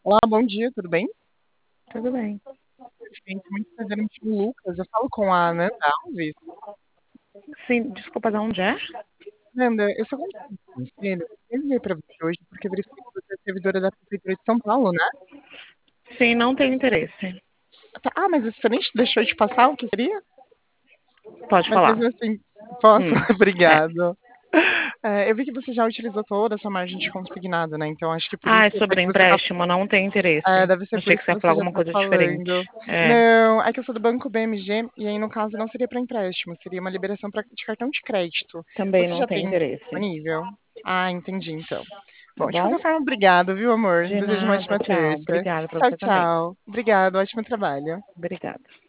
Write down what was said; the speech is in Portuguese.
Olá, bom dia, tudo bem? Tudo bem. Gente, muito prazer, me chamo Lucas. Eu falo com a Ananda Alves. Sim, desculpa, de onde é? Ananda, eu sou conselheira. Eu liguei para você hoje porque verifiquei que você é servidora da Prefeitura de São Paulo, né? Sim, não tenho interesse. Ah, mas você nem deixou de passar o que seria? Pode Mas falar. mesmo assim, posso? É. Obrigado. Eu vi que você já utilizou toda a sua margem de consignado, né? Então acho que por Ah, isso é é sobre que você está. empréstimo, não tenho interesse. Deve ser por Achei isso que você que ia você falar já alguma está coisa diferente. falando. É, Não, é que eu sou do Banco BMG e aí no caso não seria para empréstimo, seria uma liberação de cartão de crédito. também Você não já tenho tem interesse. disponível? Ah, entendi então. Tá Bom, de bom? qualquer forma, obrigado, viu, amor? De Desejo uma nada, ótima tchau. terça. Obrigada pra Tchau, você também. tchau. Obrigado, ótimo trabalho. Obrigada.